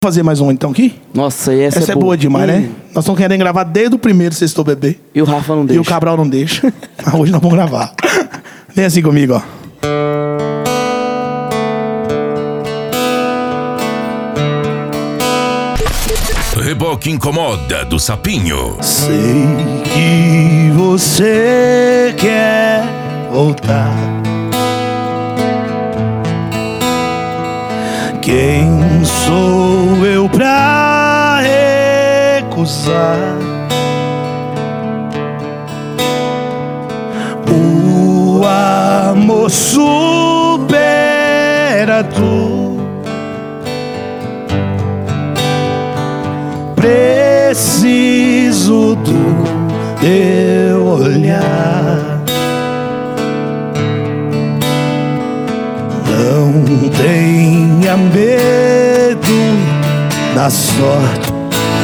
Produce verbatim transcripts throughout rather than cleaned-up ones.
Fazer mais um então aqui? Nossa, essa, Essa é, é boa, boa demais, hum. né? Nós estamos querendo gravar desde o primeiro Sextou Bebê. E o Rafa não deixa. E o Cabral não deixa. Mas hoje nós vamos gravar. Vem assim comigo, ó. Reboque Incomoda do Sapinho. Sei que você quer voltar. Quem sou eu pra recusar? O amor supera tudo. Preciso do teu olhar. Não tenha medo da sorte.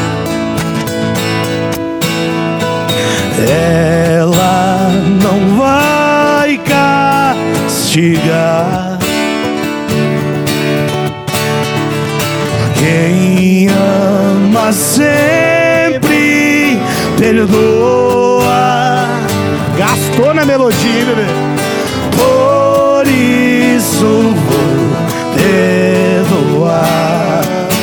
Ela não vai castigar quem ama sempre perdoa. Gastou na melodia, bebê. Por isso vou perdoar.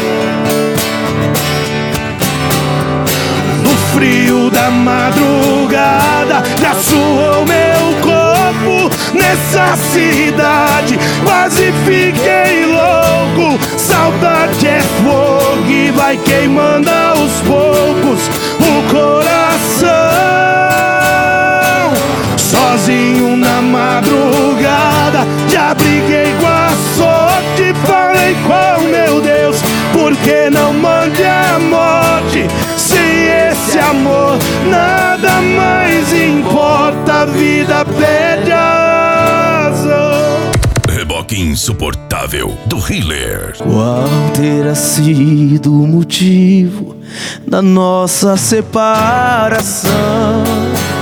No frio da madrugada já suou meu corpo. Nessa cidade quase fiquei louco. Saudade é fogo e vai queimando aos poucos o coração. Sozinho na madrugada já briguei com a sorte. Falei com meu Deus, por que não mande a morte? Sem esse amor nada mais importa. A vida perde a razão. Reboque Insuportável do Healer. Qual terá sido o motivo da nossa separação?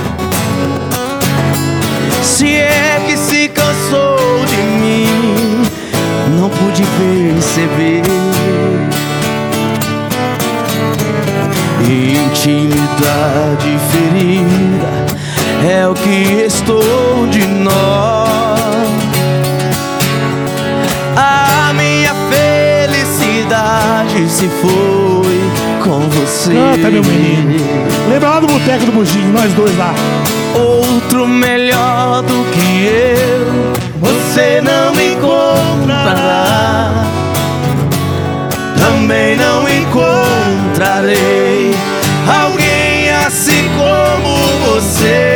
Se é que se cansou de mim, não pude perceber. Intimidade ferida é o que restou de nós. A minha felicidade se foi com você. Canta, meu menino. Lembra lá do boteco do Buginho, nós dois lá. Outro melhor do que eu você não encontrará. Também não encontrarei alguém assim como você.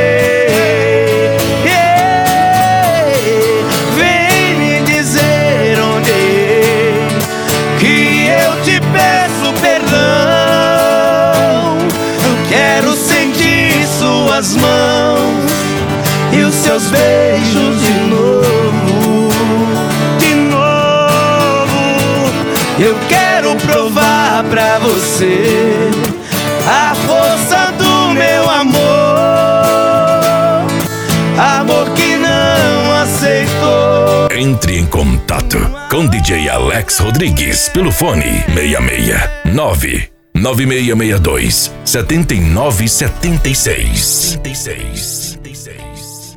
As mãos e os seus beijos de novo, de novo. Eu quero provar pra você a força do meu amor, amor que não aceitou. Entre em contato com D J Alex Rodrigues pelo fone seis seis nove nove seis seis dois sete nove sete seis.